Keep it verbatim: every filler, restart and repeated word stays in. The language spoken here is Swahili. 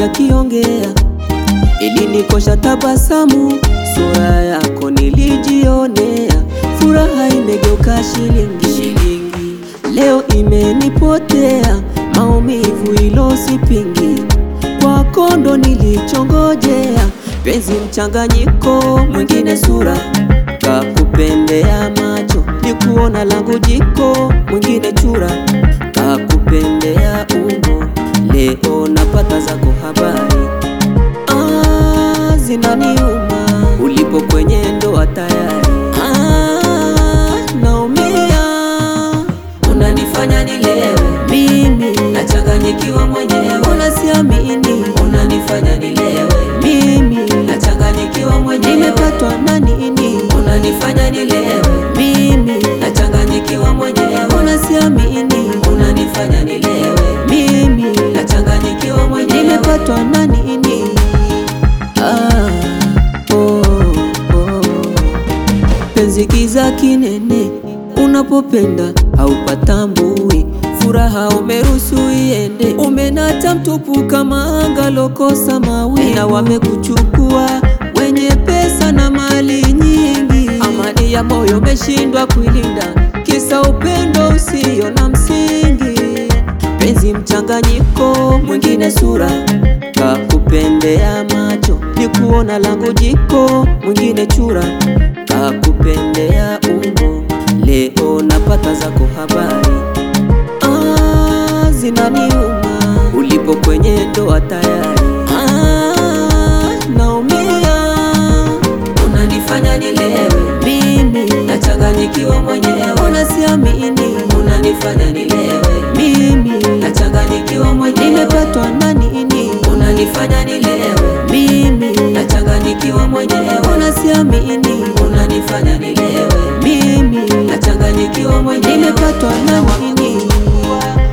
akiongea, ilinikosha tabasamu, sura yako nilijionea, furaha imegeuka shilingi, shilingi leo imenipotea, maumivu ilo sipingi, kwako ndo nilichongojea, penzi mchanganyiko, mwingine sura kakupendea macho, nikuona langu jiko, mwingine chura kakupendea umbo, leo napata zako habari, ah, zinaniuma, ulipo kwenye ndoa tayari, ah, naumia, unanifanya nilewe, mimi nachanganyikiwa mwenyewe, unasiamini, unanifanya nilewe, mimi nachanganyikiwa mwenyewe, nimepatwa na nini, unanifanya nilewe, mimi nachanganyikiwa mwenyewe, unasiamini, unanifanya nilewe, mimi nachanganyikiwa mwenyewe, nimepatwa na nini. Ah, oh, oh. Penzi kiza kinene, unapopenda haupatambui, furaha umeruhusu iende, umenata mtupu kama anga lokosa mawi, na wamekuchukua wenye pesa na mali nyingi, amani ya moyo umeshindwa kuilinda, kisa upendo usio na msingi, penzi mchanganyiko, mwingine sura kakupendea macho, nikuona langu jiko, mwingine chura kakupendea umbo, leo napata zako habari, ah, zinaniuma, ulipo kwenye ndoa tayari, ah, naumia, unanifanya nilewe, mimi nachanganyikiwa mwenyewe, unasiamini, unanifanya nilewe, mimi nachanganyikiwa mwenyewe, nimepatwa na nini, unanifanya nilewe, mimi nachanganyikiwa mwenyewe, unasiamini, unanifanya nilewe, mimi nachanganyikiwa mwenyewe, nimepatwa na nini.